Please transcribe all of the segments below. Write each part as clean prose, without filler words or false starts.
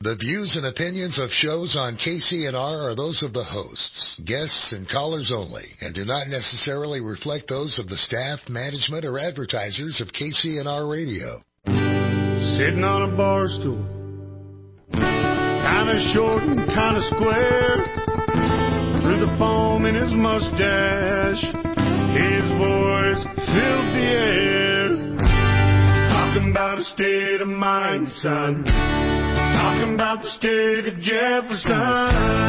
The views and opinions of shows on KCNR are those of the hosts, guests, and callers only, and do not necessarily reflect those of the staff, management, or advertisers of KCNR Radio. Sitting on a bar stool, kinda short and kinda square, through the foam in his mustache, his voice filled the air. Talking about a state of mind, son. Talking about the state of Jefferson.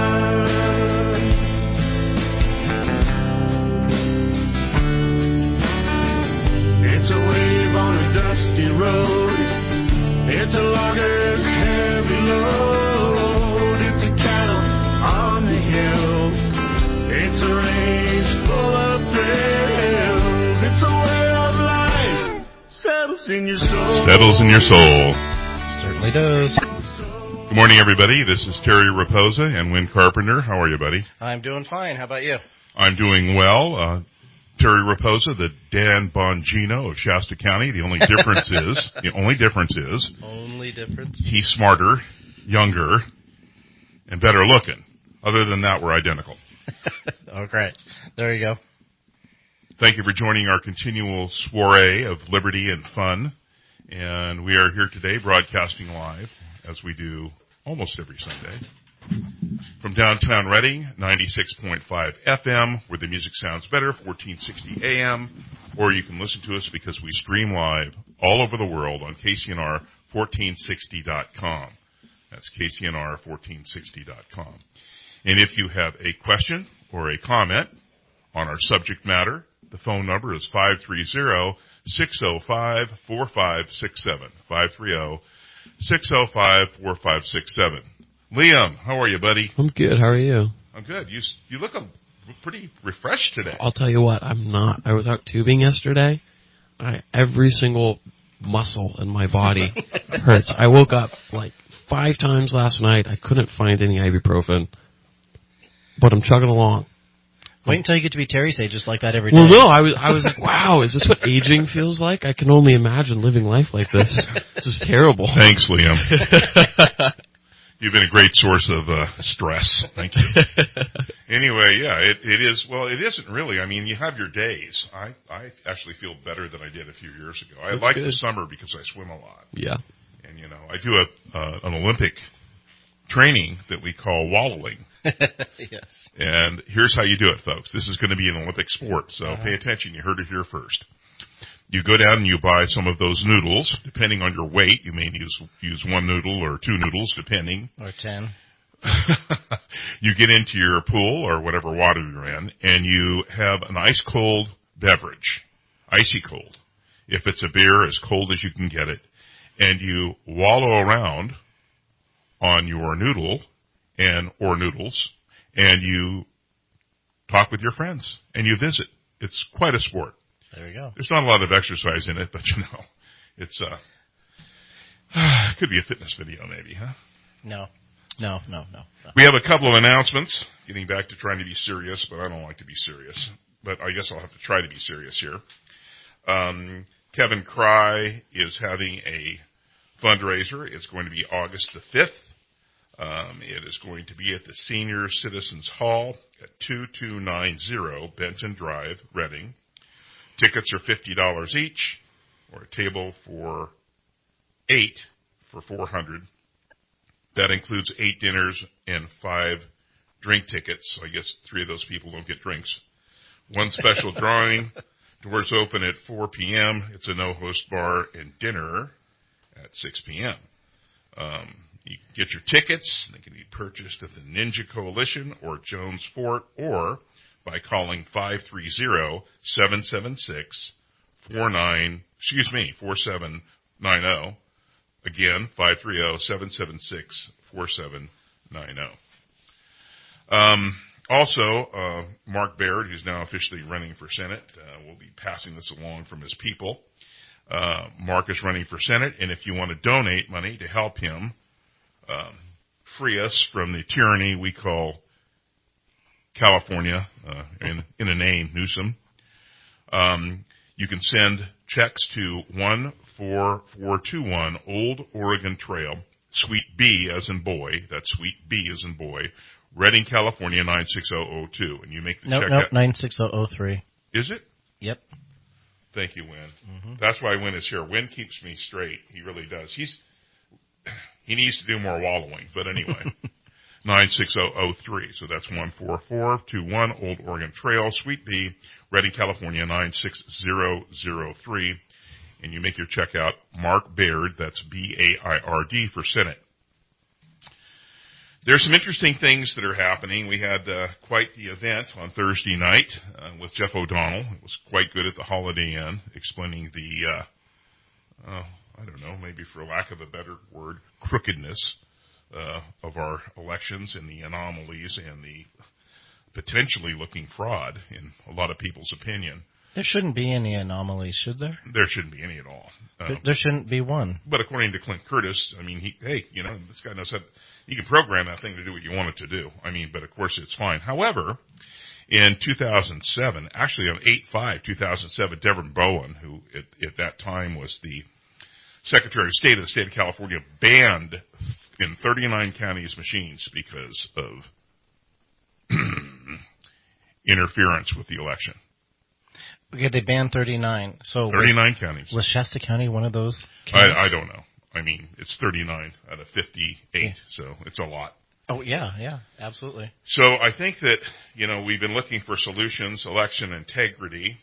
It's a wave on a dusty road. It's a logger's heavy load. It's a cattle on the hill. It's a range full of thrills. It's a way of life. Settles in your soul. Settles in your soul. Certainly does. Good morning, everybody. This is Terry Raposa and Win Carpenter. How are you, buddy? I'm doing fine. How about you? I'm doing well. Terry Raposa, the Dan Bongino of Shasta County. The only difference is he's smarter, younger, and better looking. Other than that, we're identical. Oh, great. There you go. Thank you for joining our continual soiree of liberty and fun. And we are here today broadcasting live, as we do almost every Sunday, from downtown Reading, 96.5 FM, where the music sounds better, 1460 AM, or you can listen to us because we stream live all over the world on KCNR1460.com. That's KCNR1460.com. And if you have a question or a comment on our subject matter, the phone number is 530-605-4567. 530-605-4567. Liam, how are you, buddy? I'm good. How are you? I'm good. You look pretty refreshed today. I'll tell you what, I'm not. I was out tubing yesterday. Every single muscle in my body hurts. I woke up like 5 times last night. I couldn't find any ibuprofen, but I'm chugging along. Wait until you get to be Terry's age, just like that every day. Well, no, I was like, wow, is this what aging feels like? I can only imagine living life like this. This is terrible. Thanks, Liam. You've been a great source of stress. Thank you. Anyway, yeah, it is. Well, it isn't really. I mean, you have your days. I actually feel better than I did a few years ago. I like the summer because I swim a lot. Yeah. And, I do an Olympic training that we call wallowing. Yes. And here's how you do it, folks. This is going to be an Olympic sport, so pay attention. You heard it here first. You go down and you buy some of those noodles. Depending on your weight, you may use 1 noodle or 2 noodles, depending. Or 10. You get into your pool or whatever water you're in, and you have an ice-cold beverage, icy cold. If it's a beer, as cold as you can get it. And you wallow around on your noodle or noodles, and you talk with your friends, and you visit. It's quite a sport. There you go. There's not a lot of exercise in it, but it's could be a fitness video maybe, huh? No. We have a couple of announcements, getting back to trying to be serious, but I don't like to be serious. But I guess I'll have to try to be serious here. Kevin Cry is having a fundraiser. It's going to be August the 5th. It is going to be at the Senior Citizens Hall at 2290 Benton Drive, Reading. Tickets are $50 each, or a table for 8 for $400. That includes 8 dinners and 5 drink tickets. So I guess 3 of those people don't get drinks. 1 special drawing. Doors open at 4 p.m. It's a no-host bar and dinner at 6 p.m. You can get your tickets. They can be purchased at the Ninja Coalition or Jones Fort, or by calling 530-776-4790. Again, 530-776-4790. Also, Mark Baird, who's now officially running for Senate, will be passing this along from his people. Mark is running for Senate, and if you want to donate money to help him free us from the tyranny we call California, in a name, Newsom, you can send checks to 14421 Old Oregon Trail, Suite B as in boy. That's Suite B as in boy. Redding, California 96002, and you make the check. Nope, 96003. Is it? Yep. Thank you, Win. That's why Win is here. Win keeps me straight. He really does. He needs to do more wallowing, but anyway. 96003. So that's 14421 Old Oregon Trail, Suite B, Redding, California 96003. And you make your check out Mark Baird. That's B-A-I-R-D for Senate. There's some interesting things that are happening. We had quite the event on Thursday night with Jeff O'Donnell. It was quite good at the Holiday Inn, explaining the, I don't know, maybe for lack of a better word, crookedness of our elections and the anomalies and the potentially looking fraud in a lot of people's opinion. There shouldn't be any anomalies, should there? There shouldn't be any at all. There shouldn't be one. But according to Clint Curtis, I mean, this guy knows how you can program that thing to do what you want it to do. I mean, but of course it's fine. However, in 2007, actually on 8/5/2007, Devin Bowen, who at that time was the Secretary of State of the state of California, banned in 39 counties machines because of interference with the election. Okay, they banned 39. So 39 counties. Was Shasta County one of those counties? I don't know. I mean, it's 39 out of 58, so it's a lot. Oh, yeah, absolutely. So I think that, we've been looking for solutions. Election integrity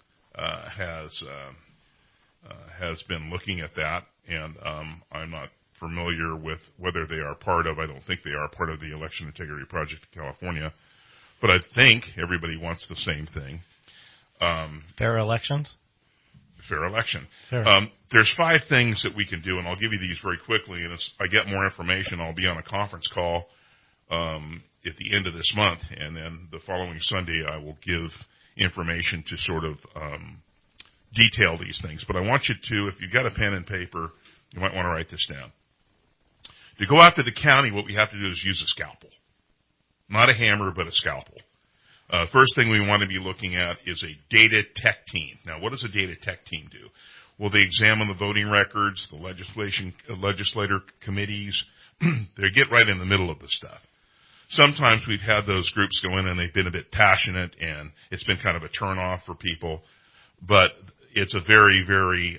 has been looking at that, and I'm not familiar with whether they are part of, I don't think they are part of the Election Integrity Project in California, but I think everybody wants the same thing. Fair elections? Fair election. Fair. There's 5 things that we can do, and I'll give you these very quickly, and as I get more information, I'll be on a conference call at the end of this month, and then the following Sunday I will give information to sort of detail these things. But I want you to, if you've got a pen and paper, you might want to write this down. To go out to the county, what we have to do is use a scalpel. Not a hammer, but a scalpel. First thing we want to be looking at is a data tech team. Now, what does a data tech team do? Well, they examine the voting records, the legislator committees. They get right in the middle of the stuff. Sometimes we've had those groups go in and they've been a bit passionate, and it's been kind of a turnoff for people. But it's a very, very,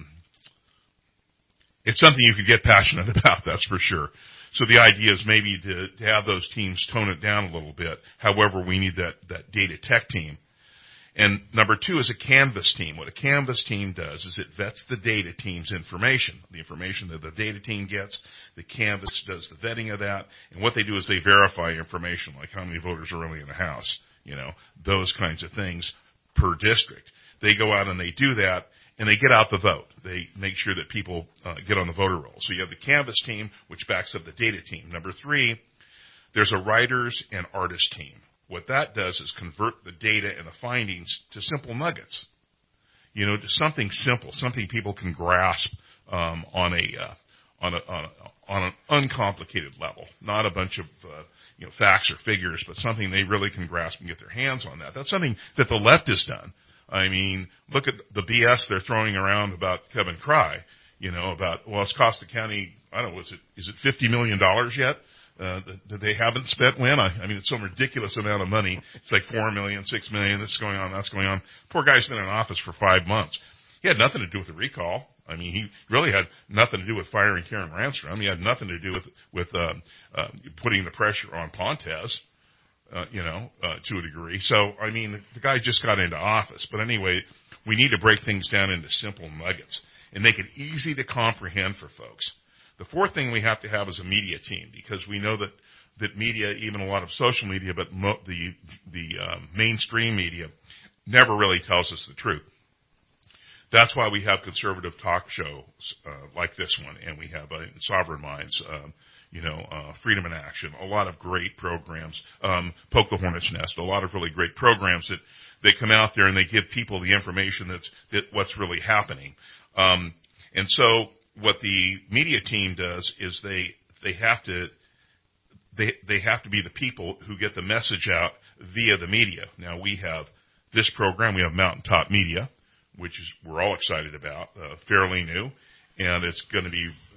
it's something you could get passionate about, that's for sure. So the idea is maybe to have those teams tone it down a little bit. However, we need that data tech team. And number 2 is a canvas team. What a canvas team does is it vets the data team's information. The information that the data team gets, the canvas does the vetting of that. And what they do is they verify information, like how many voters are really in the House, those kinds of things per district. They go out and they do that, and they get out the vote. They make sure that people get on the voter roll. So you have the canvas team, which backs up the data team. Number 3, there's a writers and artists team. What that does is convert the data and the findings to simple nuggets. To something simple, something people can grasp on an uncomplicated level. Not a bunch of facts or figures, but something they really can grasp and get their hands on that. That's something that the left has done. I mean, look at the BS they're throwing around about Kevin Cry, it's cost the county, I don't know, is it $50 million yet? That they haven't spent when? I mean, it's some ridiculous amount of money. It's like $4 million, $6 million, this is going on, that's going on. Poor guy's been in office for 5 months. He had nothing to do with the recall. I mean, he really had nothing to do with firing Karen Ranstrom. He had nothing to do with putting the pressure on Pontes. To a degree. So, I mean, the guy just got into office. But anyway, we need to break things down into simple nuggets and make it easy to comprehend for folks. The 4th thing we have to have is a media team, because we know that media, even a lot of social media, but the mainstream media, never really tells us the truth. That's why we have conservative talk shows like this one, and we have Sovereign Minds, Freedom in Action, a lot of great programs, Poke the Hornet's Nest, a lot of really great programs that they come out there and they give people the information that what's really happening. And so what the media team does is they have to be the people who get the message out via the media. Now we have this program, we have Mountaintop Media, which we're all excited about, fairly new, and it's going to be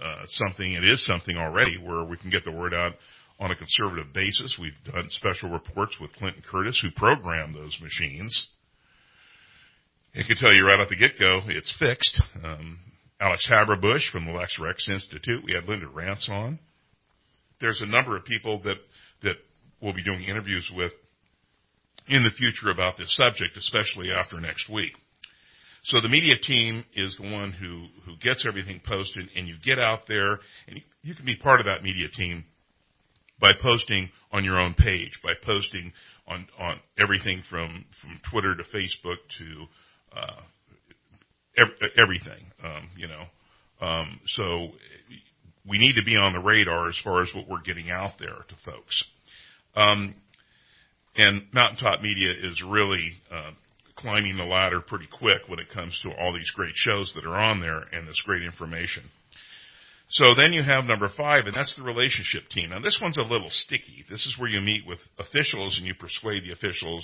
something. It is something already where we can get the word out on a conservative basis. We've done special reports with Clinton Curtis, who programmed those machines. I can tell you right off the get-go, it's fixed. Alex Haberbush from the Lex Rex Institute. We had Linda Rance on. There's a number of people that we'll be doing interviews with in the future about this subject, especially after next week. So the media team is the one who gets everything posted, and you get out there, and you can be part of that media team by posting on your own page, by posting on everything from Twitter to Facebook to everything, So we need to be on the radar as far as what we're getting out there to folks. And Mountaintop Media is really climbing the ladder pretty quick when it comes to all these great shows that are on there and this great information. So then you have number 5, and that's the relationship team. Now, this one's a little sticky. This is where you meet with officials and you persuade the officials,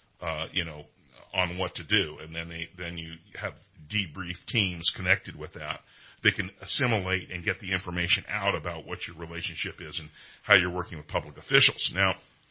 on what to do. And then you have debrief teams connected with that. They can assimilate and get the information out about what your relationship is and how you're working with public officials. Now,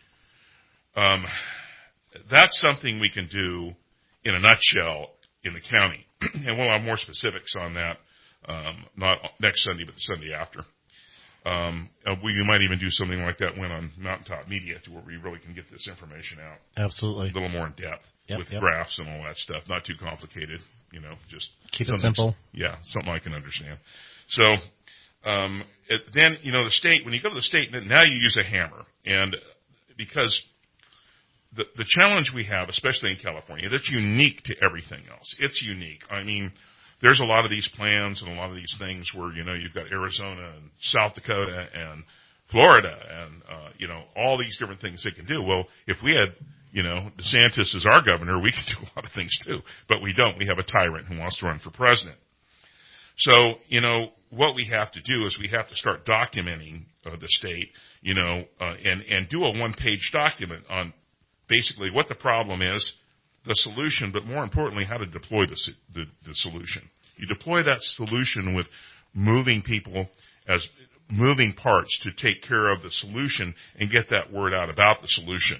that's something we can do in a nutshell in the county. And we'll have more specifics on that, not next Sunday, but the Sunday after. We might even do something like that when on Mountaintop Media, to where we really can get this information out. Absolutely. A little more in depth with graphs and all that stuff. Not too complicated, just keep it simple. Yeah, something I can understand. So then, the state, when you go to the state, now you use a hammer. And because the challenge we have, especially in California, that's unique to everything else. It's unique. I mean, there's a lot of these plans and a lot of these things where, you've got Arizona and South Dakota and Florida and, all these different things they can do. Well, if we had, DeSantis as our governor, we could do a lot of things too. But we don't. We have a tyrant who wants to run for president. So, what we have to do is we have to start documenting the state, and do a one-page document on basically what the problem is, the solution, but more importantly, how to deploy the solution. You deploy that solution with moving people as moving parts to take care of the solution and get that word out about the solution.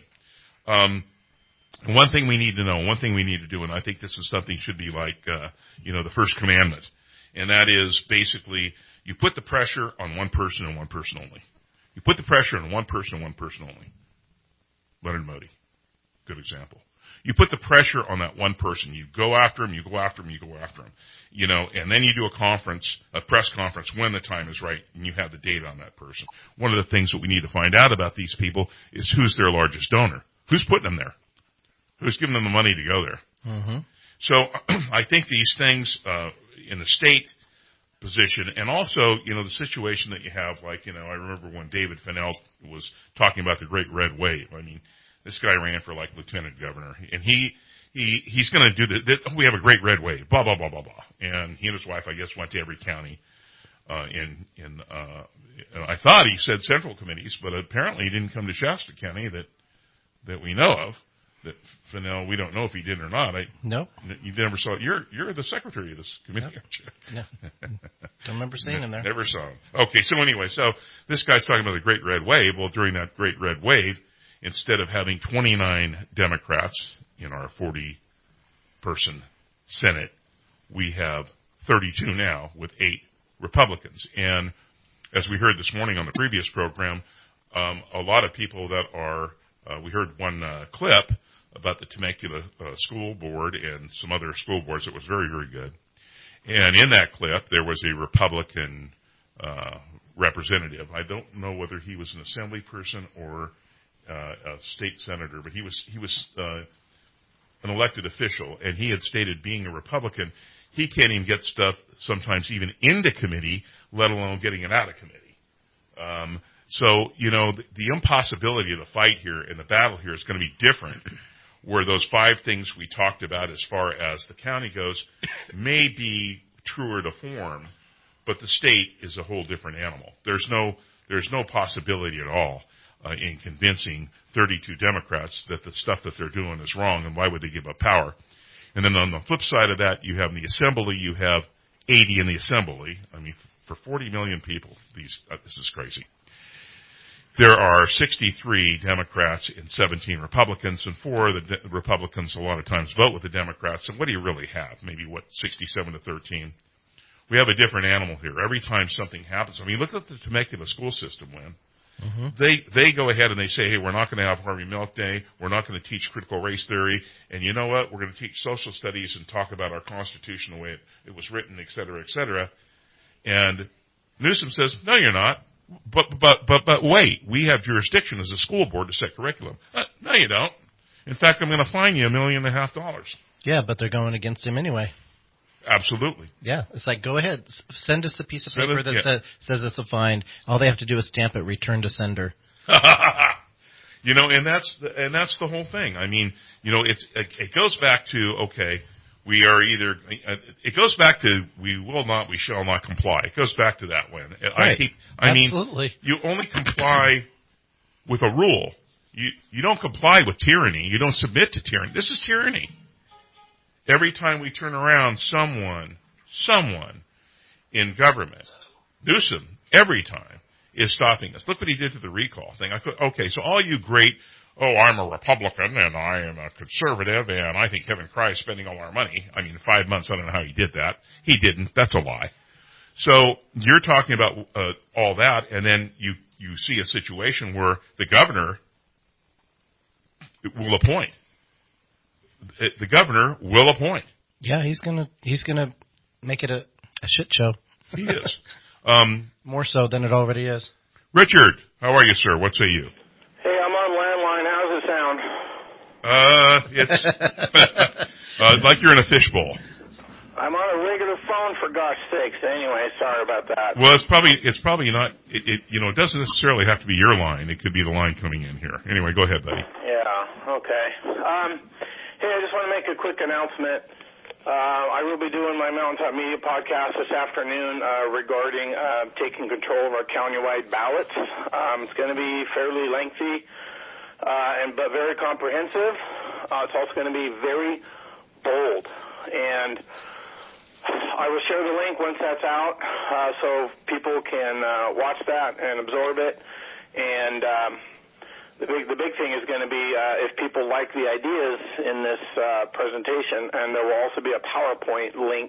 One thing we need to know, one thing we need to do, and I think this is something should be like, the first commandment, and that is basically you put the pressure on one person and one person only. You put the pressure on one person and one person only. Leonard Modi, good example. You put the pressure on that one person. You go after him, you go after him, you go after him. And then you do a press conference when the time is right, and you have the data on that person. One of the things that we need to find out about these people is who's their largest donor. Who's putting them there? Who's giving them the money to go there? Mm-hmm. So I think these things in the state position, and also, the situation that you have, like, I remember when David Fennell was talking about the Great Red Wave. I mean, this guy ran for like lieutenant governor, and he's going to do we have a great red wave, blah, blah, blah, blah, blah. And he and his wife, I guess, went to every county, I thought he said central committees, but apparently he didn't come to Shasta County that we know of. That Fennell, we don't know if he did or not. Nope. You never saw it. You're the secretary of this committee, nope. aren't you? No. Don't remember seeing him there. Never saw him. Okay, so anyway, this guy's talking about the Great Red Wave. Well, during that Great Red Wave, instead of having 29 Democrats in our 40-person Senate, we have 32 now with 8 Republicans. And as we heard this morning on the previous program, a lot of people that are, we heard one clip about the Temecula School Board and some other school boards that was very, very good. And in that clip, there was a Republican representative. I don't know whether he was an assembly person or a state senator, but he was an elected official, and he had stated, being a Republican, he can't even get stuff sometimes even into committee, let alone getting it out of committee. So, the impossibility of the fight here and the battle here is going to be different, where those 5 things we talked about as far as the county goes may be truer to form, but the state is a whole different animal. There's no possibility at all in convincing 32 Democrats that the stuff that they're doing is wrong, and why would they give up power? And then on the flip side of that, you have in the assembly, you have 80 in the assembly. I mean, for 40 million people. This is crazy. There are 63 Democrats and 17 Republicans, and 4 of the Republicans a lot of times vote with the Democrats. And what do you really have? Maybe, 67 to 13? We have a different animal here. Every time something happens, I mean, look at the Temecula school system, Lynn. Mm-hmm. They go ahead and they say, hey, we're not going to have Harvey Milk Day. We're not going to teach critical race theory. And you know what? We're going to teach social studies and talk about our Constitution the way it was written, et cetera, et cetera. And Newsom says, no, you're not. But wait, we have jurisdiction as a school board to set curriculum. No, you don't. In fact, I'm going to fine you $1.5 million. Yeah, but they're going against him anyway. Absolutely. Yeah, it's like, go ahead, send us the piece of paper that says it's a fine. All they have to do is stamp it, return to sender. And that's the whole thing. I mean, it goes back to, okay, we are either, it goes back to we will not, we shall not comply. It goes back to that one. Right. Absolutely. You only comply with a rule. You don't comply with tyranny. You don't submit to tyranny. This is tyranny. Every time we turn around, someone in government, Newsom, every time, is stopping us. Look what he did to the recall thing. Okay, so all you great, I'm a Republican and I am a conservative and I think Kevin Cry is spending all our money. I mean, 5 months, I don't know how he did that. He didn't. That's a lie. So you're talking about all that, and then you see a situation where the governor will appoint. The governor will appoint. Yeah, he's gonna make it a shit show. He is. More so than it already is. Richard, how are you, sir? What say you? Hey, I'm on landline. How's it sound? It's like you're in a fishbowl. I'm on a regular phone, for gosh sakes. Anyway, sorry about that. Well, it's probably not. It doesn't necessarily have to be your line. It could be the line coming in here. Anyway, go ahead, buddy. Yeah. Okay. Hey, I just want to make a quick announcement. I will be doing my Mountaintop Media podcast this afternoon regarding taking control of our countywide ballots. It's going to be fairly lengthy, but very comprehensive. It's also going to be very bold. And I will share the link once that's out so people can watch that and absorb it. And the big thing is going to be if people like the ideas in this presentation, and there will also be a PowerPoint link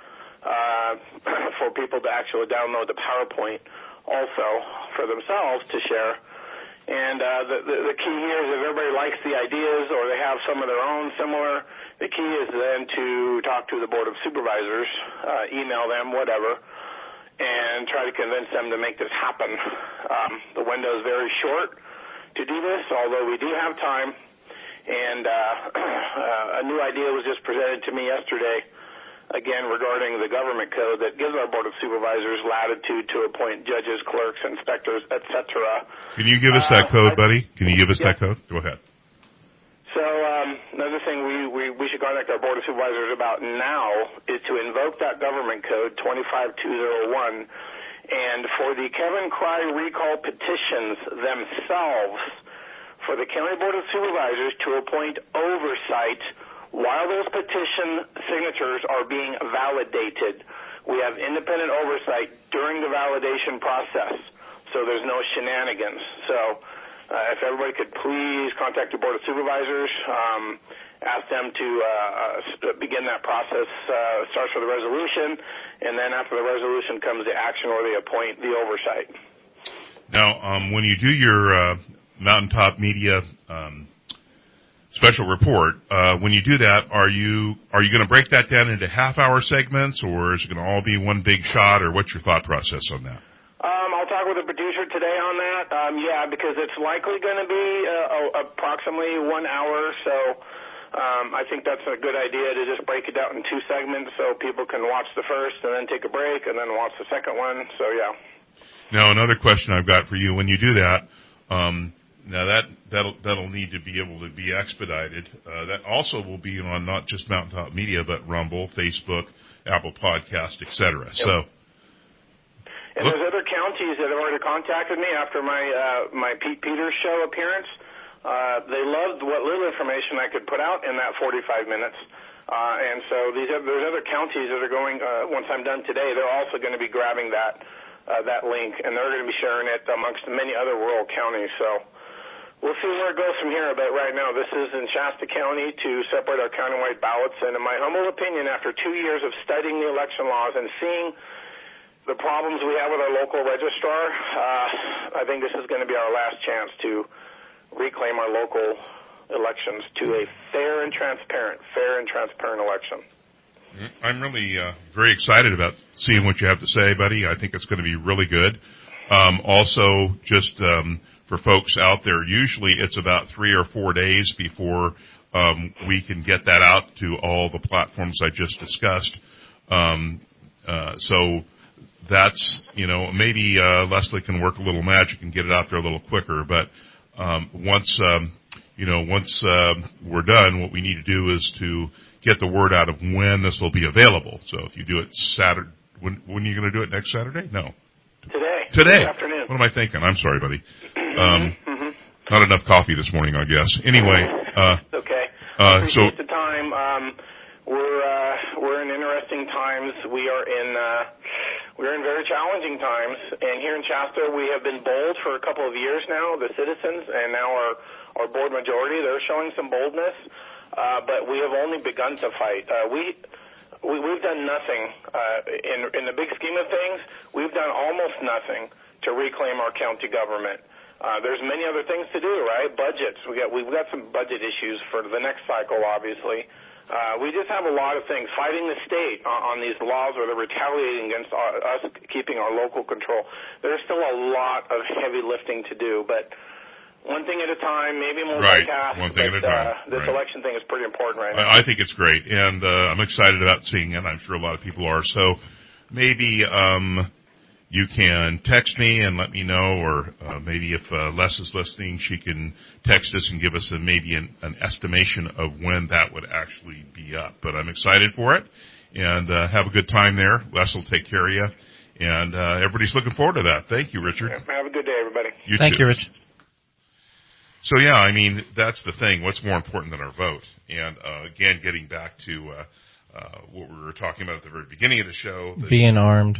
for people to actually download the PowerPoint also for themselves to share. And the key here is if everybody likes the ideas or they have some of their own similar, the key is then to talk to the Board of Supervisors, email them, whatever, and try to convince them to make this happen. The window is very short to do this, although we do have time, and a new idea was just presented to me yesterday, again regarding the government code that gives our Board of Supervisors latitude to appoint judges, clerks, inspectors, etc. Can you give us that code, buddy? Can you give us that code? Go ahead. So another thing we should contact our Board of Supervisors about now is to invoke that government code 25201. And for the Kevin Cry recall petitions themselves, for the County Board of Supervisors to appoint oversight while those petition signatures are being validated. We have independent oversight during the validation process, so there's no shenanigans. So if everybody could please contact the Board of Supervisors, ask them to begin that process. Starts with a resolution, and then after the resolution comes the action or they appoint the oversight. Now, when you do your Mountaintop Media special report, when you do that, are you going to break that down into half-hour segments, or is it going to all be one big shot, or what's your thought process on that? I'll talk with the producer today on that. Because it's likely going to be approximately 1 hour, so I think that's a good idea to just break it out in 2 segments so people can watch the first and then take a break and then watch the second one. So, yeah. Now, another question I've got for you. When you do that, now that'll need to be able to be expedited. That also will be on not just Mountaintop Media, but Rumble, Facebook, Apple Podcast, etc. Yep. So. And there's other counties that have already contacted me after my Pete Peters show appearance. They loved what little information I could put out in that 45 minutes. And so there's other counties that are going, once I'm done today, they're also going to be grabbing that link, and they're going to be sharing it amongst many other rural counties. So we'll see where it goes from here. But right now, this is in Shasta County to separate our countywide ballots. And in my humble opinion, after 2 years of studying the election laws and seeing the problems we have with our local registrar, I think this is going to be our last chance to reclaim our local elections to a fair and transparent election. I'm really very excited about seeing what you have to say, buddy. I think it's going to be really good. Also, just for folks out there, usually it's about 3 or 4 days before we can get that out to all the platforms I just discussed. So that's, maybe Leslie can work a little magic and get it out there a little quicker. But once we're done, what we need to do is to get the word out of when this will be available. So if you do it Saturday, when are you going to do it? Next Saturday? No. Today. This afternoon. What am I thinking? I'm sorry, buddy. Not enough coffee this morning, I guess. Anyway. Okay. Appreciate the time. We're in interesting times. We're in very challenging times. And here in Shasta, we have been bold for a couple of years now, the citizens, and now our board majority, they're showing some boldness. But we have only begun to fight. We've done nothing. In the big scheme of things, we've done almost nothing to reclaim our county government. There's many other things to do, right? Budgets. We've got some budget issues for the next cycle, obviously. We just have a lot of things. Fighting the state on these laws where they're retaliating against us keeping our local control. There's still a lot of heavy lifting to do, but one thing at a time, maybe multitask. One thing at a time. This election thing is pretty important right now. I think it's great, and I'm excited about seeing it. I'm sure a lot of people are. So maybe you can text me and let me know, or maybe if Les is listening, she can text us and give us maybe an estimation of when that would actually be up. But I'm excited for it, and have a good time there. Les will take care of you, and everybody's looking forward to that. Thank you, Richard. Have a good day, everybody. Thank you, Rich. So, yeah, I mean, that's the thing. What's more important than our vote? And, again, getting back to what we were talking about at the very beginning of the show. Being armed.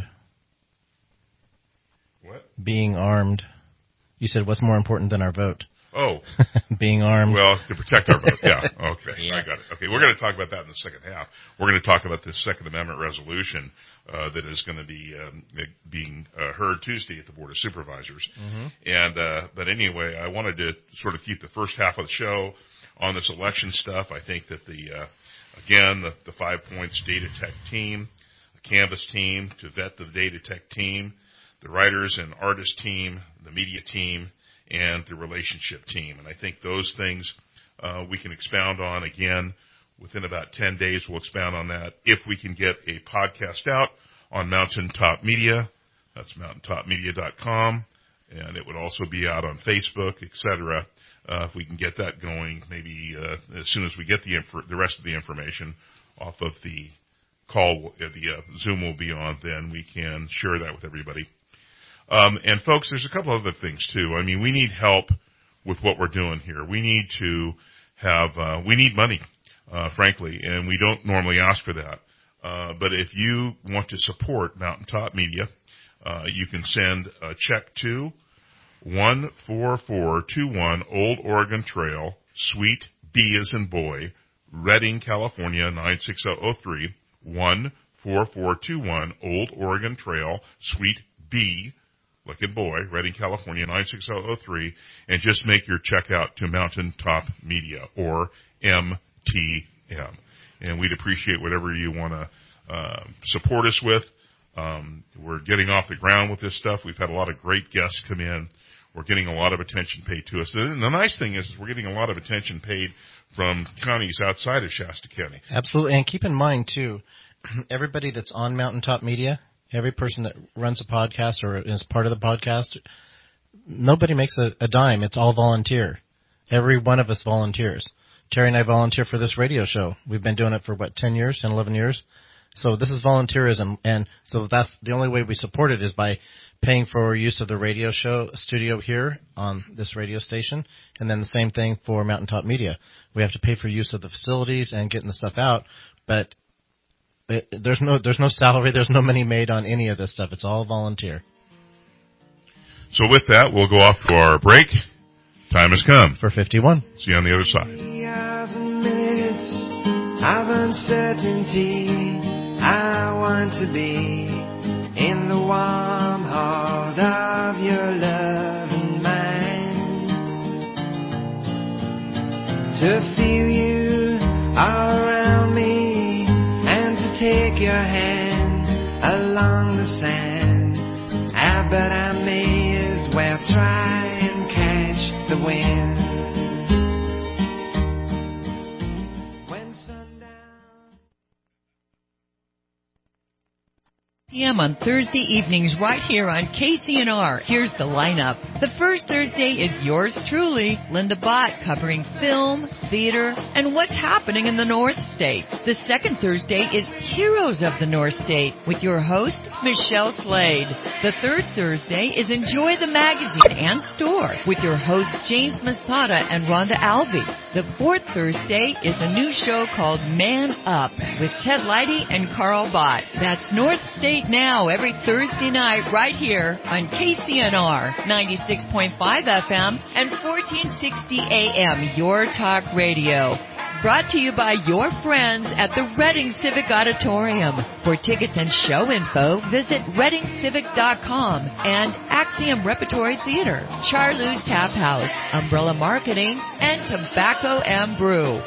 What? Being armed. You said what's more important than our vote? Oh. Being armed. Well, to protect our vote. Yeah, okay. Yeah. I got it. Okay, we're going to talk about that in the second half. We're going to talk about the Second Amendment resolution that is going to be being heard Tuesday at the Board of Supervisors. Mm-hmm. And but anyway, I wanted to sort of keep the first half of the show on this election stuff. I think that the 5 points data tech team, the Canvas team to vet the data tech team, the writers and artist team, the media team, and the relationship team. And I think those things we can expound on again within about 10 days. We'll expound on that if we can get a podcast out on Mountaintop Media. That's mountaintopmedia.com. And it would also be out on Facebook, etc. If we can get that going, maybe as soon as we get the rest of the information off of the call, the Zoom will be on, then we can share that with everybody. And folks, there's a couple other things too. I mean, we need help with what we're doing here. We need to we need money, frankly, and we don't normally ask for that. But if you want to support Mountaintop Media, you can send a check to 14421 Old Oregon Trail, Suite B as in boy, Redding, California 96003. 14421 Old Oregon Trail, Suite B, like in boy, Redding, California 96003, and just make your check out to Mountaintop Media, or MTM. And we'd appreciate whatever you want to support us with. We're getting off the ground with this stuff. We've had a lot of great guests come in. We're getting a lot of attention paid to us. And the nice thing is we're getting a lot of attention paid from counties outside of Shasta County. Absolutely. And keep in mind, too, everybody that's on Mountaintop Media, every person that runs a podcast or is part of the podcast, nobody makes a dime. It's all volunteer. Every one of us volunteers. Terry and I volunteer for this radio show. We've been doing it for, 10 years, 10, 11 years? So this is volunteerism, and so that's the only way we support it is by paying for use of the radio show studio here on this radio station, and then the same thing for Mountaintop Media. We have to pay for use of the facilities and getting the stuff out, But there's no salary, there's no money made on any of this stuff. It's all volunteer. So with that, we'll go off to our break. Time has come for 51. See you on the other side. Hours and minutes of uncertainty. I want to be in the warm heart of your love and mine. To feel you all around me and to take your hand along the sand. But I may as well try and catch the wind. When sundown p.m. on Thursday evenings right here on KCNR. Here's the lineup. The first Thursday is yours truly, Linda Bott, covering film, theater, and what's happening in the North State. The second Thursday is Heroes of the North State with your host, Michelle Slade. The third Thursday is Enjoy the Magazine and Store with your hosts, James Masada and Rhonda Alvey. The fourth Thursday is a new show called Man Up with Ted Leidy and Carl Bott. That's North State Now every Thursday night right here on KCNR 96.5 FM and 1460 AM, Your Talk Radio. Brought to you by your friends at the Reading Civic Auditorium. For tickets and show info, visit readingcivic.com and Axiom Repertory Theater, Charlou's Tap House, Umbrella Marketing, and Tobacco and Brew.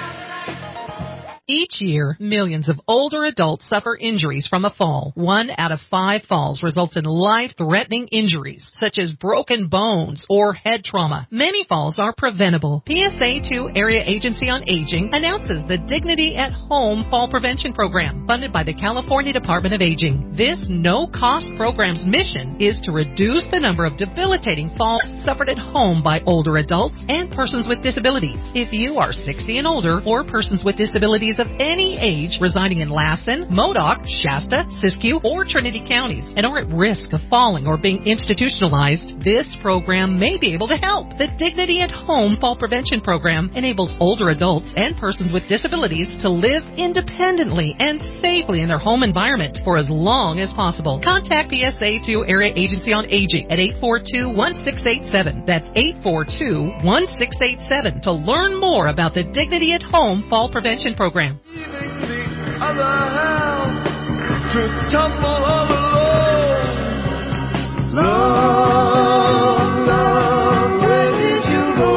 Each year, millions of older adults suffer injuries from a fall. 1 out of 5 falls results in life-threatening injuries, such as broken bones or head trauma. Many falls are preventable. PSA 2 Area Agency on Aging announces the Dignity at Home Fall Prevention Program, funded by the California Department of Aging. This no-cost program's mission is to reduce the number of debilitating falls suffered at home by older adults and persons with disabilities. If you are 60 and older or persons with disabilities of any age residing in Lassen, Modoc, Shasta, Siskiyou, or Trinity counties and are at risk of falling or being institutionalized, this program may be able to help. The Dignity at Home Fall Prevention Program enables older adults and persons with disabilities to live independently and safely in their home environment for as long as possible. Contact PSA 2 Area Agency on Aging at 842-1687. That's 842-1687 to learn more about the Dignity at Home Fall Prevention Program. The other half to tumble all alone. Love, love, where did you go?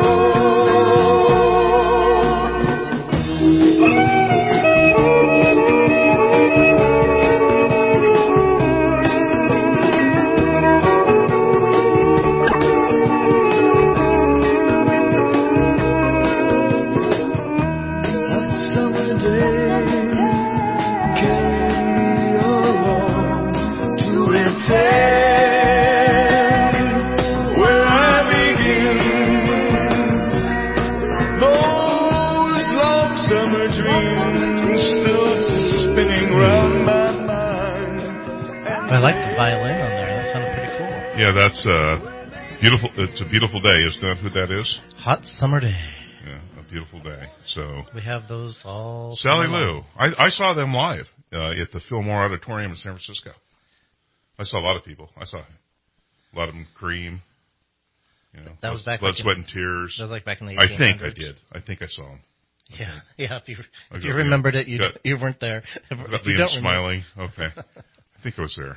I like the violin on there. That sounded pretty cool. Yeah, that's beautiful. It's a beautiful day. Isn't that who that is? Hot summer day. Yeah, a beautiful day. So we have those all. Sally Lou. I saw them live at the Fillmore Auditorium in San Francisco. I saw a lot of people. I saw a lot of them. Cream. You know, that was back. Blood, Sweat, and Tears. That was like back in the 1800s. I think I did. I think I saw them. Yeah, yeah. If you remembered it, you weren't there. Got Liam smiling. Okay, I think I was there.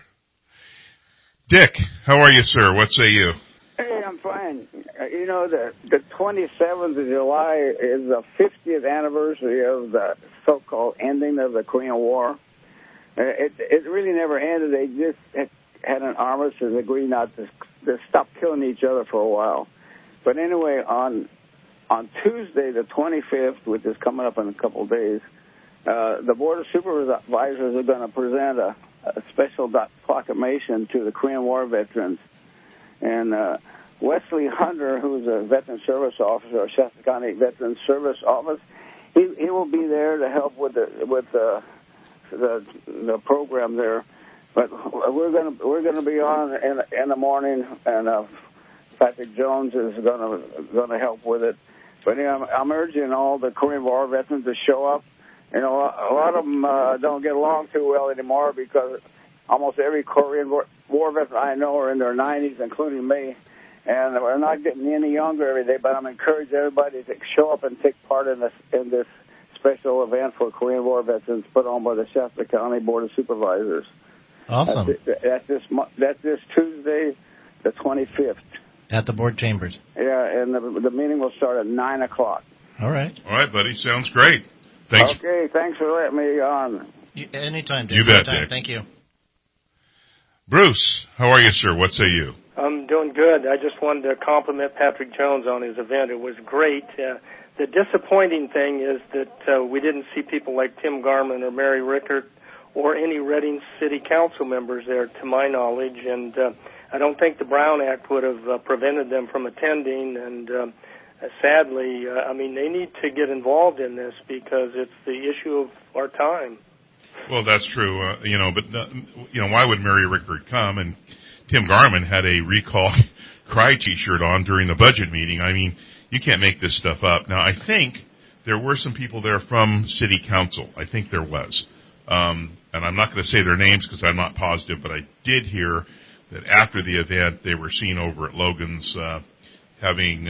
Dick, how are you, sir? What say you? Hey, I'm fine. You know, the 27th of July is the 50th anniversary of the so-called ending of the Korean War. It really never ended. They just had an armistice, agreed not to stop killing each other for a while. But anyway, on Tuesday, the 25th, which is coming up in a couple of days, the Board of Supervisors are going to present a special proclamation to the Korean War veterans. And Wesley Hunter, who's a veteran service officer of Shasta County Veteran Service Office, he will be there to help with the program there. But we're gonna be on in the morning, and Patrick Jones is gonna help with it. But I'm urging all the Korean War veterans to show up You know, a lot of them don't get along too well anymore because almost every Korean War veteran I know are in their 90s, including me. And we're not getting any younger every day, but I'm encouraging everybody to show up and take part in this special event for Korean War veterans put on by the Shasta County Board of Supervisors. Awesome. That's this Tuesday, the 25th. At the board chambers. Yeah, and the meeting will start at 9 o'clock. All right. All right, buddy. Sounds great. Thanks. Okay, thanks for letting me on. Anytime, Dick. You bet, Anytime. Dick. Thank you. Bruce, how are you, sir? What say you? I'm doing good. I just wanted to compliment Patrick Jones on his event. It was great. The disappointing thing is that we didn't see people like Tim Garman or Mary Rickert or any Reading City Council members there, to my knowledge, and I don't think the Brown Act would have prevented them from attending, and sadly, I mean, they need to get involved in this because it's the issue of our time. Well, that's true, but why would Mary Rickert come? And Tim Garman had a Recall Cry T-shirt on during the budget meeting. I mean, you can't make this stuff up. Now, I think there were some people there from City Council. I think there was. And I'm not going to say their names because I'm not positive, but I did hear that after the event, they were seen over at Logan's having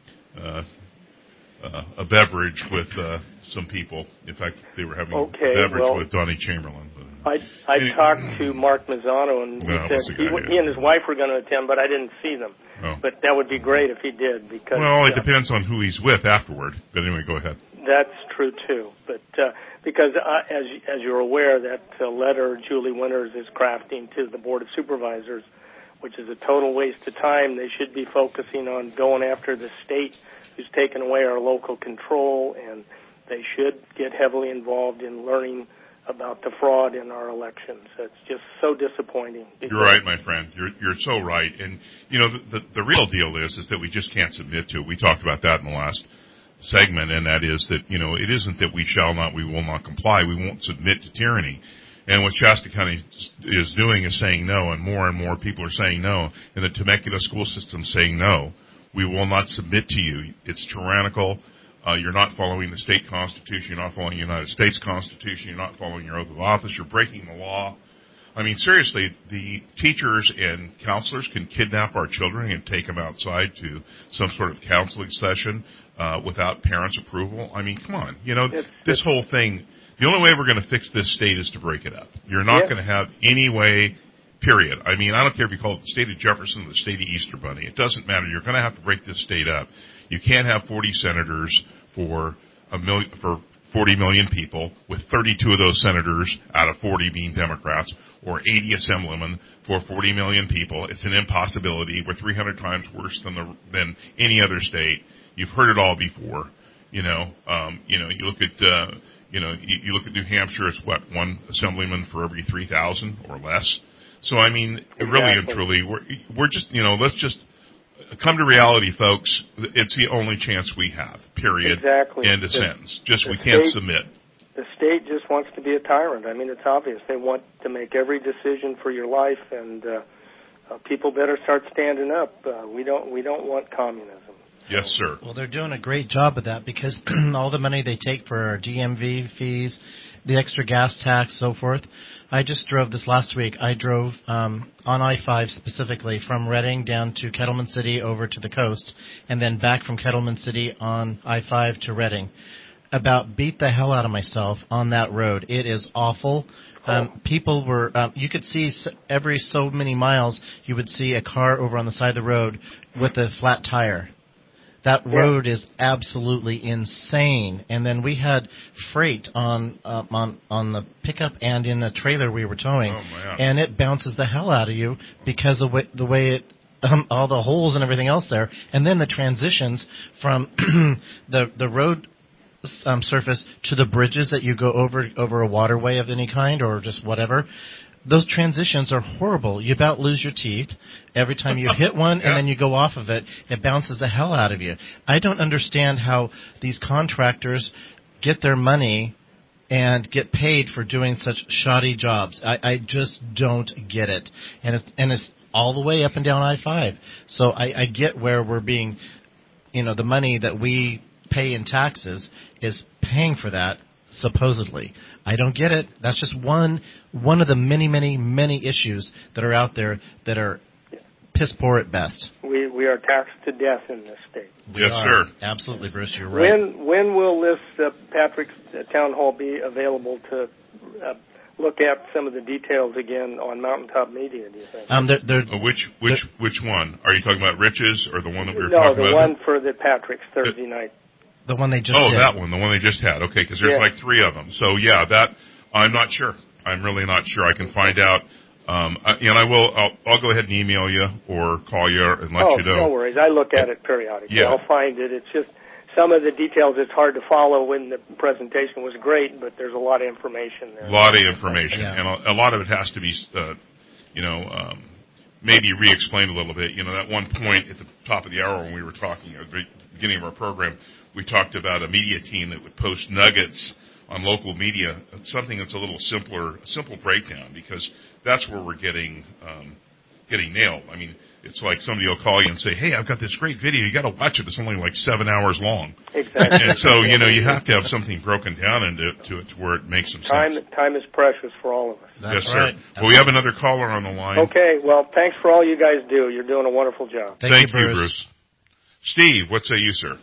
a beverage with some people. In fact, they were having a beverage with Donnie Chamberlain. I talked to Mark Mazzano, and he said he and his wife were going to attend, but I didn't see them. Oh. But that would be great if he did. Because it depends on who he's with afterward. But anyway, go ahead. That's true, too. But because, as you're aware, that letter Julie Winters is crafting to the Board of Supervisors, which is a total waste of time. They should be focusing on going after the state who's taken away our local control, and they should get heavily involved in learning about the fraud in our elections. It's just so disappointing. You're right, my friend. You're so right. And, the real deal is that we just can't submit to it. We talked about that in the last segment, and that is that, it isn't that we will not comply. We won't submit to tyranny. And what Shasta County is doing is saying no, and more people are saying no. And the Temecula school system saying no. We will not submit to you. It's tyrannical. You're not following the state constitution. You're not following the United States Constitution. You're not following your oath of office. You're breaking the law. I mean, seriously, the teachers and counselors can kidnap our children and take them outside to some sort of counseling session without parents' approval. I mean, come on. This whole thing, the only way we're going to fix this state is to break it up. You're not going to have any way, period. I mean, I don't care if you call it the state of Jefferson or the state of Easter Bunny. It doesn't matter. You're going to have to break this state up. You can't have 40 senators for 40 million people, with 32 of those senators out of 40 being Democrats, or 80 assemblymen for 40 million people. It's an impossibility. We're 300 times worse than any other state. You've heard it all before. You look at you look at New Hampshire. It's what, one assemblyman for every 3,000 or less. So I mean, really and truly, we're just let's just come to reality, folks. It's the only chance we have, period. Exactly. End of sentence. We can't submit. The state just wants to be a tyrant. I mean, it's obvious. They want to make every decision for your life, and people better start standing up. We don't want communism. Yes, sir. Well, they're doing a great job of that because all the money they take for our DMV fees, the extra gas tax, so forth. I just drove this last week. I drove on I-5 specifically from Reading down to Kettleman City over to the coast, and then back from Kettleman City on I-5 to Reading. About beat the hell out of myself on that road. It is awful. People were, you could see every so many miles, you would see a car over on the side of the road with a flat tire. That road is absolutely insane. And then we had freight on the pickup and in the trailer we were towing, and it bounces the hell out of you because of the way it, all the holes and everything else there. And then the transitions from the road surface to the bridges that you go over a waterway of any kind or just whatever. Those transitions are horrible. You about lose your teeth every time you hit one, and then you go off of it. It bounces the hell out of you. I don't understand how these contractors get their money and get paid for doing such shoddy jobs. I just don't get it. And it's all the way up and down I-5. So I get where we're being, the money that we pay in taxes is paying for that. supposedly. I don't get it. That's just one of the many issues that are out there that are piss poor at best. We are taxed to death in this state. Yes, sir. Absolutely, Bruce. You're right. When will this Patrick's town hall be available to look at some of the details again on Mountaintop Media? Do you think? Which one are you talking about? Rich's or the one that we were talking about? No, the one for the Patrick's Thursday night. The one they just did. That one, the one they just had. Okay, because there's like 3 of them. So yeah, that I'm not sure. I'm really not sure. I can find out. I'll go ahead and email you or call you and let you know. No worries. I look at it periodically. Yeah. I'll find it. It's just some of the details it's hard to follow when the presentation was great, but there's a lot of information there. A lot of information, and a lot of it has to be, maybe re-explained a little bit. That one point at the top of the hour when we were talking at the beginning of our program, we talked about a media team that would post nuggets on local media, something that's a little simple breakdown, because that's where we're getting nailed. I mean, it's like somebody will call you and say, "Hey, I've got this great video. You got to watch it. It's only like 7 hours long." Exactly. And so, you have to have something broken down into it to where it makes some sense. Time is precious for all of us. Yes, sir. Well, we have another caller on the line. Okay. Well, thanks for all you guys do. You're doing a wonderful job. Thank you, Bruce. Steve, what say you, sir?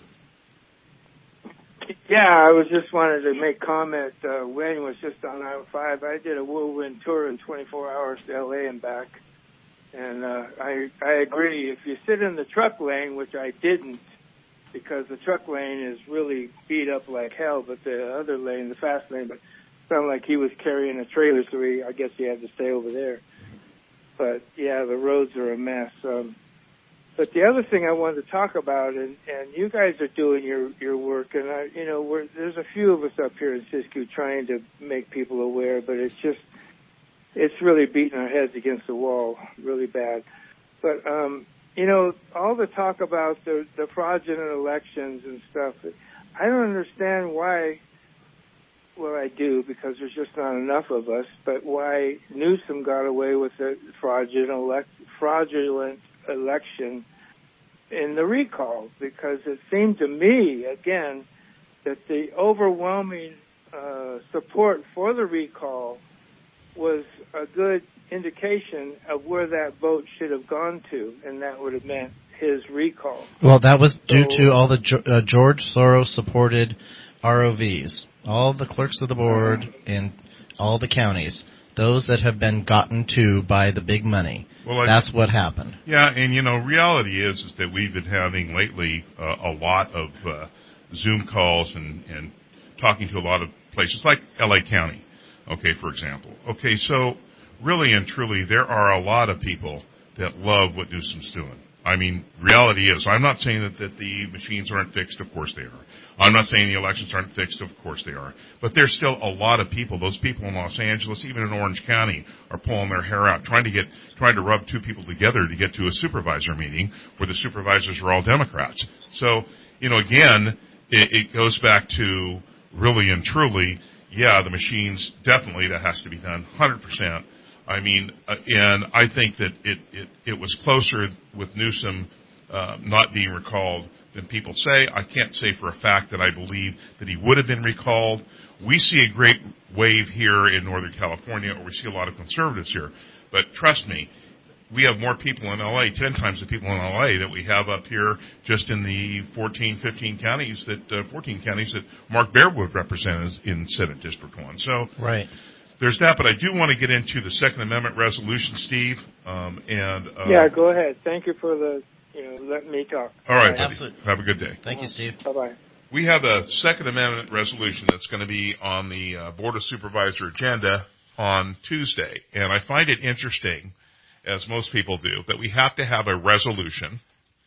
Yeah, I was just wanted to make comment. Wayne was just on I-5. I did a whirlwind tour in 24 hours to L.A. and back. And I agree. If you sit in the truck lane, which I didn't, because the truck lane is really beat up like hell, but the other lane, the fast lane, but it sounded like he was carrying a trailer, so I guess he had to stay over there. But, yeah, the roads are a mess. But the other thing I wanted to talk about, and you guys are doing your work, and there's a few of us up here in Siskiyou trying to make people aware, but it's really beating our heads against the wall really bad. But all the talk about the fraudulent elections and stuff, I don't understand why. Well, I do, because there's just not enough of us. But why Newsom got away with the fraudulent election in the recall, because it seemed to me, again, that the overwhelming support for the recall was a good indication of where that vote should have gone to, and that would have meant his recall. Well, that was due to all the George Soros-supported ROVs, all the clerks of the board in all the counties. Those that have been gotten to by the big money. Well, that's what happened. Yeah, and reality is that we've been having lately a lot of Zoom calls and talking to a lot of places like L.A. County, okay, for example. Okay, so really and truly, there are a lot of people that love what Newsom's doing. I mean, reality is, I'm not saying that the machines aren't fixed. Of course they are. I'm not saying the elections aren't fixed. Of course they are. But there's still a lot of people. Those people in Los Angeles, even in Orange County, are pulling their hair out, trying to rub two people together to get to a supervisor meeting where the supervisors are all Democrats. So, again, it goes back to really and truly, yeah, the machines, definitely that has to be done 100%. I mean, and I think that it was closer with Newsom not being recalled than people say. I can't say for a fact that I believe that he would have been recalled. We see a great wave here in Northern California, or we see a lot of conservatives here. But trust me, we have more people in L.A., 10 times the people in L.A. that we have up here just in the 14 counties that Mark Baer would represent in Senate District 1. So, right. There's that, but I do want to get into the Second Amendment resolution, Steve. Yeah, go ahead. Thank you for letting me talk. All right, buddy. Absolutely. Have a good day. Thank you, Steve. Bye-bye. We have a Second Amendment resolution that's going to be on the Board of Supervisor agenda on Tuesday, and I find it interesting, as most people do, that we have to have a resolution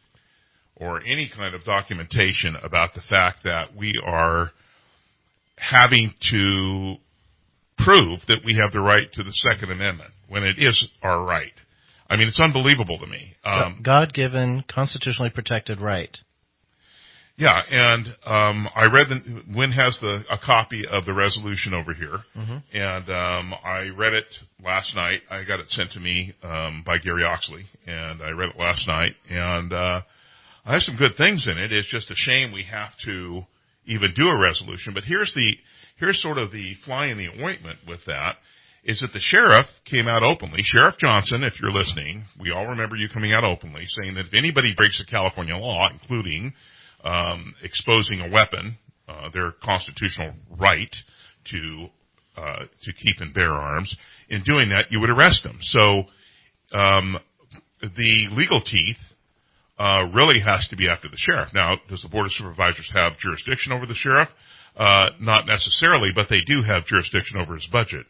or any kind of documentation about the fact that we are having to prove that we have the right to the Second Amendment when it is our right. I mean, it's unbelievable to me. God-given, constitutionally protected right. Yeah, and I read Wynn has a copy of the resolution over here, and I read it last night. I got it sent to me by Gary Oxley, and I read it last night, and I have some good things in it. It's just a shame we have to even do a resolution. But here's sort of the fly in the ointment with that, is that the sheriff came out openly. Sheriff Johnson, if you're listening, we all remember you coming out openly saying that if anybody breaks a California law, including exposing a weapon, their constitutional right to keep and bear arms, in doing that, you would arrest them. So the legal teeth really has to be after the sheriff. Now, does the Board of Supervisors have jurisdiction over the sheriff? Not necessarily, but they do have jurisdiction over his budget.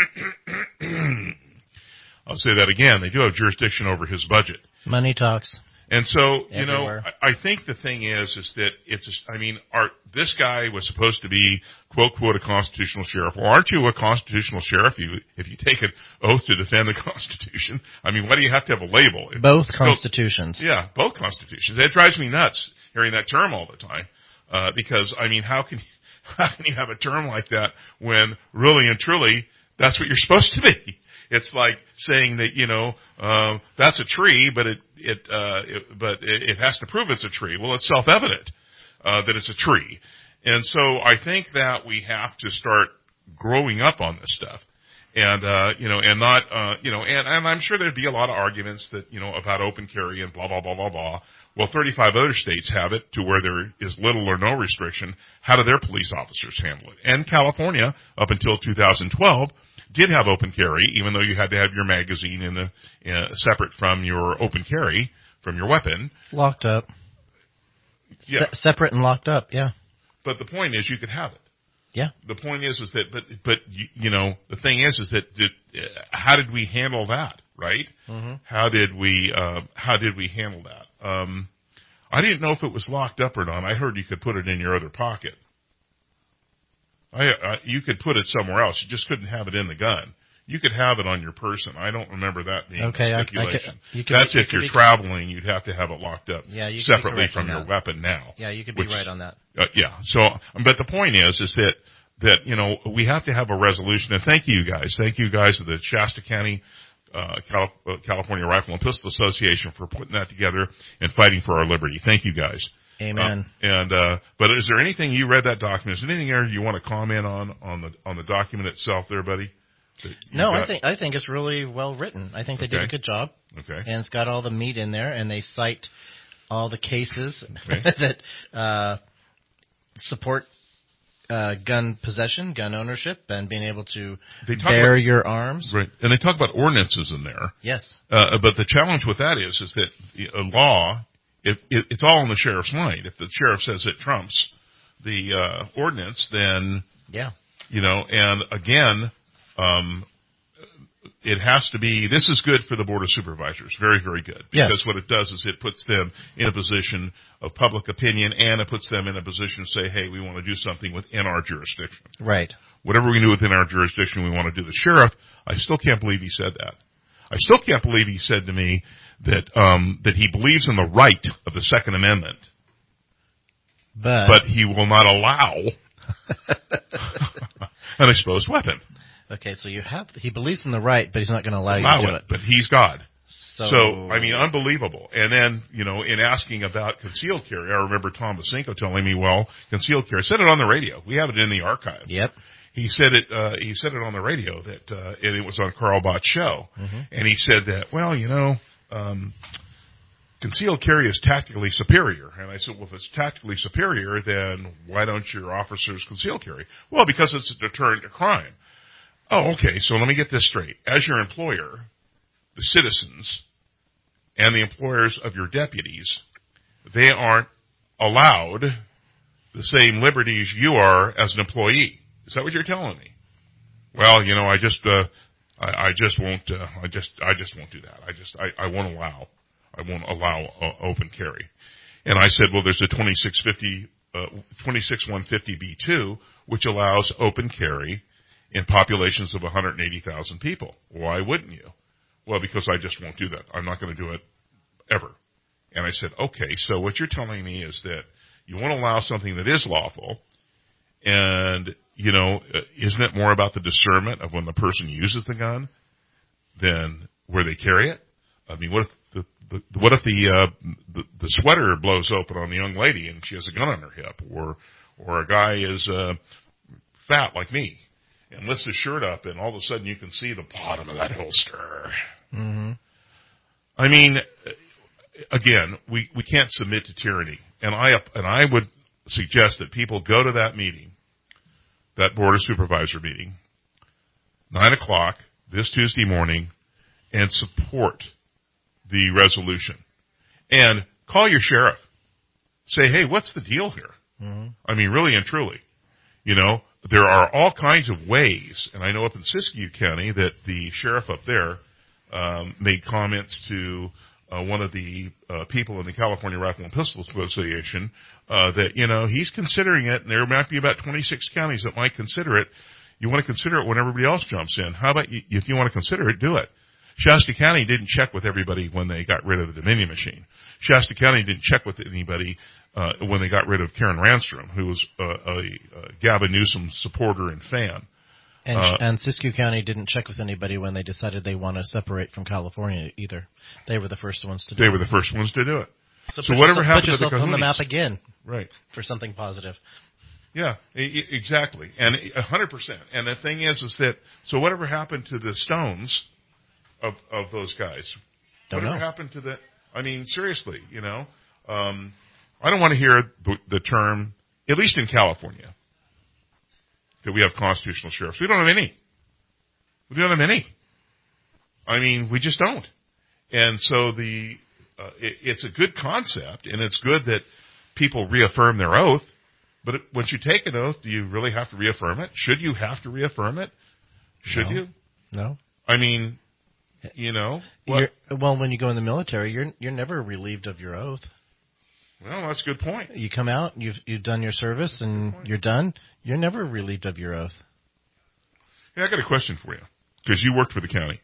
I'll say that again. They do have jurisdiction over his budget. Money talks. And so, Everywhere. I think the thing is that this guy was supposed to be, quote, a constitutional sheriff. Well, aren't you a constitutional sheriff if you take an oath to defend the Constitution? I mean, why do you have to have a label? Both constitutions. Yeah, both constitutions. It drives me nuts hearing that term all the time. Because, I mean, how can you have a term like that when really and truly that's what you're supposed to be? It's like saying that, that's a tree, but it has to prove it's a tree. Well, it's self-evident, that it's a tree. And so I think that we have to start growing up on this stuff. And, and not, and I'm sure there'd be a lot of arguments that, about open carry and blah, blah, blah, blah, blah. Well, 35 other states have it to where there is little or no restriction. How do their police officers handle it? And California, up until 2012, did have open carry, even though you had to have your magazine separate from your open carry, from your weapon. Locked up. Yeah. Separate and locked up, yeah. But the point is you could have it. Yeah. The point is that, but the thing is that how did we handle that, right? Mm-hmm. How did we handle that? I didn't know if it was locked up or not. I heard you could put it in your other pocket. You could put it somewhere else. You just couldn't have it in the gun. You could have it on your person. I don't remember that being a stipulation. That's if you're traveling, you'd have to have it locked up separately from your weapon now. Yeah, you could be right on that. Yeah. So, but the point is that we have to have a resolution. And thank you guys. Thank you guys of the Shasta County California Rifle and Pistol Association for putting that together and fighting for our liberty. Thank you guys. Amen. But is there anything you read that document? Is there anything there you want to comment on the document itself, there, buddy? No, I think it's really well written. I think they did a good job. Okay. And it's got all the meat in there, and they cite all the cases that support gun possession, gun ownership, and being able to bear your arms. Right. And they talk about ordinances in there. Yes. But the challenge with that is that a law, it's all in the sheriff's mind. If the sheriff says it trumps the ordinance, then and again, it has to be. This is good for the Board of Supervisors. Very, very good. Because what it does is it puts them in a position of public opinion, and it puts them in a position to say, "Hey, we want to do something within our jurisdiction." Right. Whatever we can do within our jurisdiction, we want to do. The sheriff, I still can't believe he said that. I still can't believe he said to me that he believes in the right of the Second Amendment, but he will not allow an exposed weapon. Okay, so he believes in the right, but he's not going to allow you to do it. But he's God. So, I mean, unbelievable. And then, in asking about concealed carry, I remember Tom Basinko telling me, well, concealed carry, I said it on the radio. We have it in the archive. Yep. He said it on the radio that, and it was on Carl Bott's show. Mm-hmm. And he said that, well, concealed carry is tactically superior. And I said, well, if it's tactically superior, then why don't your officers conceal carry? Well, because it's a deterrent to crime. Oh, okay, so let me get this straight. As your employer, the citizens and the employers of your deputies, they aren't allowed the same liberties you are as an employee. Is that what you're telling me? Well, I just won't do that. I won't allow open carry. And I said, well, there's a 26150B2, which allows open carry in populations of 180,000 people. Why wouldn't you? Well, because I just won't do that. I'm not going to do it ever. And I said, okay, so what you're telling me is that you won't allow something that is lawful, and, isn't it more about the discernment of when the person uses the gun than where they carry it? I mean, what if the sweater blows open on the young lady and she has a gun on her hip, or or a guy is fat like me and lifts his shirt up, and all of a sudden you can see the bottom of that holster. Mm-hmm. I mean, again, we can't submit to tyranny, and I would suggest that people go to that meeting, that Board of Supervisor meeting, 9:00 this Tuesday morning, and support the resolution. And call your sheriff. Say, hey, what's the deal here? Mm-hmm. I mean, really and truly. You know, there are all kinds of ways, and I know up in Siskiyou County that the sheriff up there made comments to one of the people in the California Rifle and Pistol Association that, you know, he's considering it, and there might be about 26 counties that might consider it. You want to consider it when everybody else jumps in. How about you, if you want to consider it, do it. Shasta County didn't check with everybody when they got rid of the Dominion machine. Shasta County didn't check with anybody when they got rid of Karen Ranstrom, who was a Gavin Newsom supporter and fan. And Siskiyou County didn't check with anybody when they decided they want to separate from California either. They were the first ones to do it. They were the first ones to do it. So whatever happened to the Cahoonies on the map again, right, for something positive. Yeah, exactly, and 100%. And the thing is that so whatever happened to the Stones of those guys? Whatever happened to the? I mean, seriously, you know, I don't want to hear the term, at least in California, that we have constitutional sheriffs. We don't have any. We don't have any. I mean, we just don't. And so it's a good concept, and it's good that people reaffirm their oath. But once you take an oath, do you really have to reaffirm it? Should you have to reaffirm it? Should you? No. I mean, you know. Well, when you go in the military, you're never relieved of your oath. Well, that's a good point. You come out, you've done your service, and you're done. You're never relieved of your oath. Yeah, I got a question for you, because you worked for the county.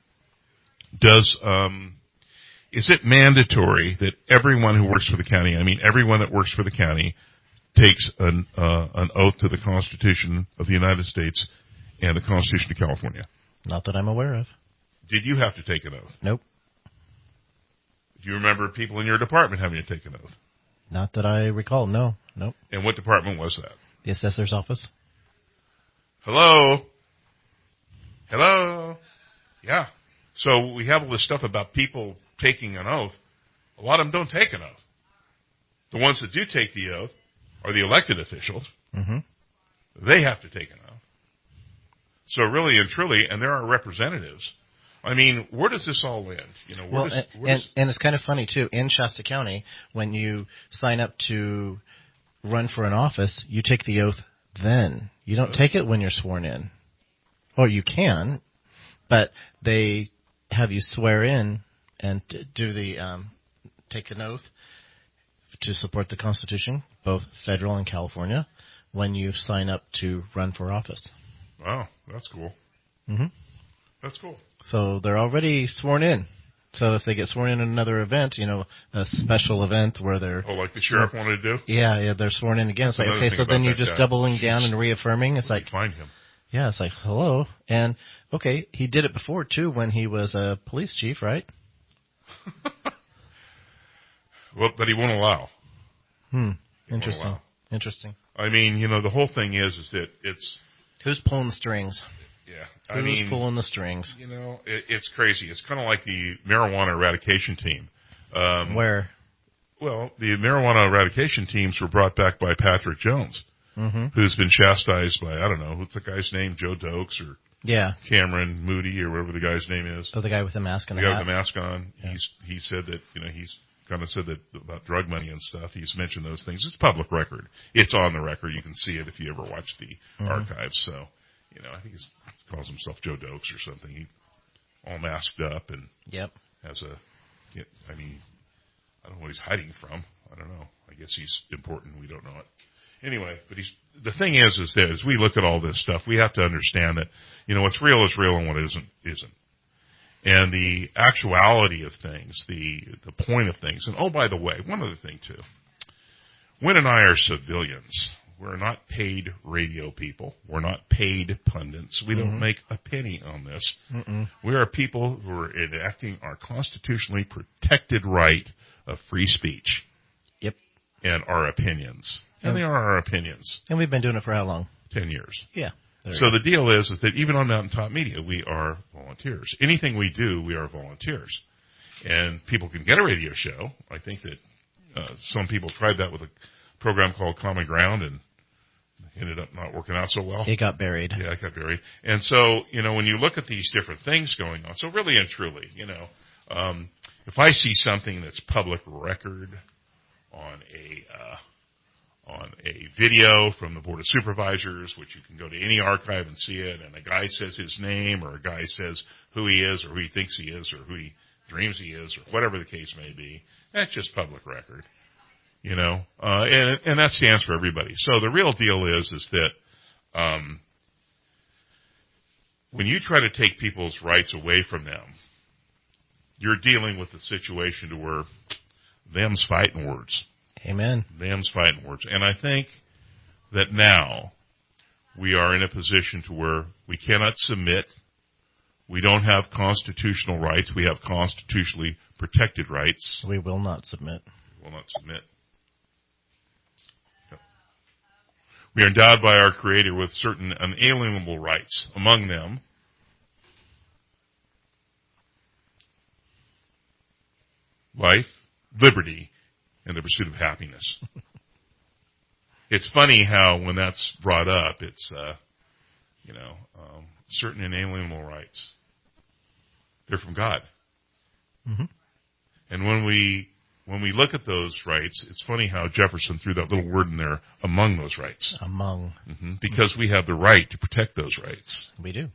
Is it mandatory that everyone who works for the county, I mean everyone that works for the county, takes an oath to the Constitution of the United States and the Constitution of California? Not that I'm aware of. Did you have to take an oath? Nope. Do you remember people in your department having to take an oath? Not that I recall. No. Nope. And what department was that? The assessor's office. Hello? Yeah. So we have all this stuff about people taking an oath. A lot of them don't take an oath. The ones that do take the oath are the elected officials. Mm-hmm. They have to take an oath. So really and truly, and there are representatives. I mean, where does this all end? You know, and it's kind of funny too. In Shasta County, when you sign up to run for an office, you take the oath then. You don't take it when you're sworn in. Or you can, but they have you swear in and do the take an oath to support the Constitution, both federal and California, when you sign up to run for office. Wow, that's cool. Mm-hmm. That's cool. So they're already sworn in. So if they get sworn in another event, you know, a special event where they're... Oh, like the sheriff wanted to do? Yeah, they're sworn in again. It's like, okay, so then you're just doubling down and reaffirming. It's like... Find him. Yeah, it's like, hello. And, okay, he did it before, too, when he was a police chief, right? Well, but he won't allow. Interesting. Interesting. I mean, you know, the whole thing is that it's... Who's pulling the strings? Yeah. Who's pulling the strings? You know, it's crazy. It's kind of like the marijuana eradication team. Where? Well, the marijuana eradication teams were brought back by Patrick Jones, who's been chastised by, I don't know, what's the guy's name? Joe Dokes or Cameron Moody or whatever the guy's name is. Oh, the guy with the mask on. The guy with the mask on. Yeah. He said that, you know, he's kind of said that about drug money and stuff. He's mentioned those things. It's public record. It's on the record. You can see it if you ever watch the archives. So, you know, I think he calls himself Joe Dokes or something. He all masked up and has I mean, I don't know what he's hiding from. I don't know. I guess he's important. We don't know it. Anyway, but the thing is that as we look at all this stuff, we have to understand that, you know, what's real is real and what isn't. And the actuality of things, the point of things. And, oh, by the way, one other thing, too. Wynn and I are civilians. We're not paid radio people. We're not paid pundits. We don't make a penny on this. We are people who are enacting our constitutionally protected right of free speech. Yep. and our opinions. And they are our opinions. And we've been doing it for how long? 10 years. Yeah. So the deal is that even on Mountaintop Media, we are volunteers. Anything we do, we are volunteers. And people can get a radio show. I think that some people tried that with a program called Common Ground and ended up not working out so well. It got buried. Yeah, it got buried. And so, when you look at these different things going on, so really and truly, if I see something that's public record on a video from the Board of Supervisors, which you can go to any archive and see it, and a guy says his name, or a guy says who he is, or who he thinks he is, or who he dreams he is, or whatever the case may be, that's just public record. And that stands for everybody. So the real deal is that when you try to take people's rights away from them, you're dealing with the situation to where them's fighting words. Amen. Them's fighting words. And I think that now we are in a position to where we cannot submit. We don't have constitutional rights. We have constitutionally protected rights. We will not submit. We will not submit. We are endowed by our Creator with certain unalienable rights. Among them, life, liberty, and the pursuit of happiness. It's funny how when that's brought up, it's, certain inalienable rights. They're from God. Mm-hmm. And when we look at those rights, it's funny how Jefferson threw that little word in there, among those rights. Among. Mm-hmm. Because we have the right to protect those rights. We do.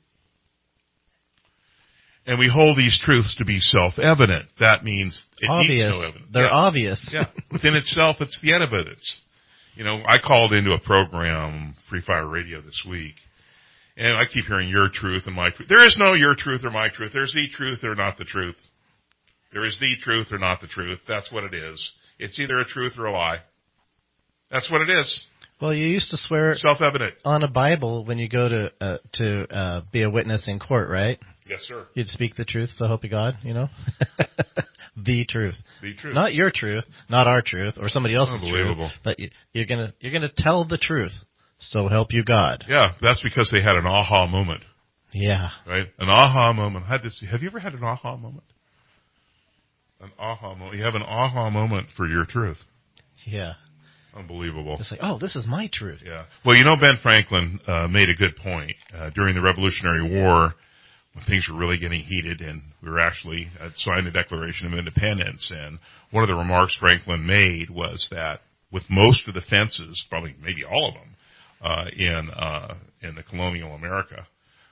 And we hold these truths to be self-evident. That means it obvious. needs no evidence. They're obvious. Yeah. Within itself, it's the evidence. I called into a program, Free Fire Radio, this week, and I keep hearing your truth and my truth. There is no your truth or my truth. There's the truth or not the truth. There is the truth or not the truth. That's what it is. It's either a truth or a lie. That's what it is. Well, you used to swear self-evident on a Bible when you go to be a witness in court, right? Yes, sir. You'd speak the truth, so help you God, The truth. The truth. Not your truth, not our truth, or somebody else's Unbelievable. truth. But you're gonna tell the truth, so help you God. Yeah, that's because they had an aha moment. Yeah. Right? An aha moment. Have you ever had an aha moment? An aha moment. You have an aha moment for your truth. Yeah. Unbelievable. It's like, this is my truth. Yeah. Well, Ben Franklin made a good point. During the Revolutionary War, when things were really getting heated, and we were actually signed the Declaration of Independence, and one of the remarks Franklin made was that with most of the fences, probably maybe all of them, in the colonial America,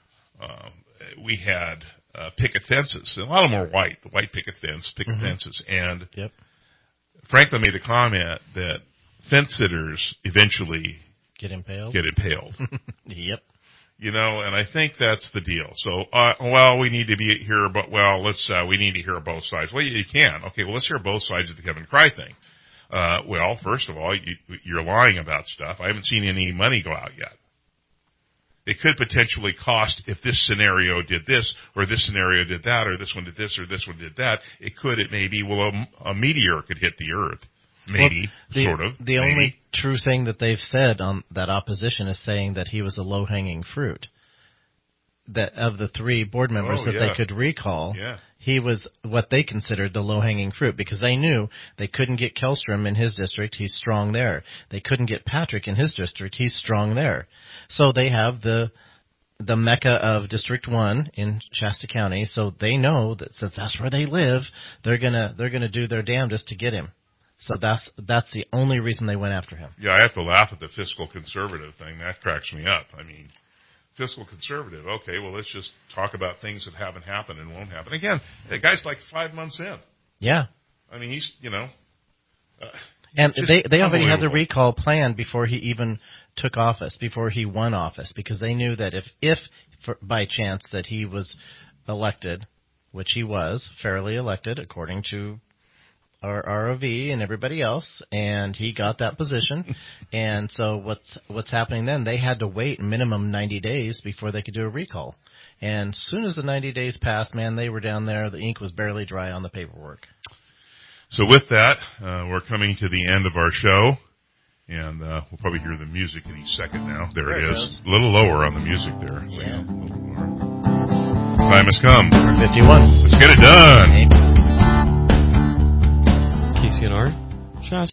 we had picket fences. And a lot of them were white picket fences. And yep. Franklin made the comment that fence sitters eventually get impaled. Yep. And I think that's the deal. So, we need to hear we need to hear both sides. Well, you can. Okay, well, let's hear both sides of the Kevin Cry thing. First of all, you're lying about stuff. I haven't seen any money go out yet. It could potentially cost, if this scenario did this, or this scenario did that, or this one did this, or this one did that, it may be, a meteor could hit the earth. Maybe, sort of. The only true thing that they've said on that opposition is saying that he was a low-hanging fruit. That of the 3 board members they could recall, he was what they considered the low-hanging fruit, because they knew they couldn't get Kellstrom in his district, he's strong there. They couldn't get Patrick in his district, he's strong there. So they have the mecca of District 1 in Shasta County, so they know that since that's where they live, they're gonna do their damnedest to get him. So that's the only reason they went after him. Yeah, I have to laugh at the fiscal conservative thing. That cracks me up. I mean, fiscal conservative. Okay, well, let's just talk about things that haven't happened and won't happen. Again, the guy's like 5 months in. Yeah. I mean, he's, and they already had the recall plan before he even took office, before he won office, because they knew that if by chance that he was elected, which he was fairly elected according to our ROV and everybody else, and he got that position. And so what's happening then? They had to wait minimum 90 days before they could do a recall. And as soon as the 90 days passed, man, they were down there. The ink was barely dry on the paperwork. So with that, we're coming to the end of our show, and we'll probably hear the music any second now. There it is. A little lower on the music there. Yeah. A little lower. Time has come. 51. Let's get it done. KCNR.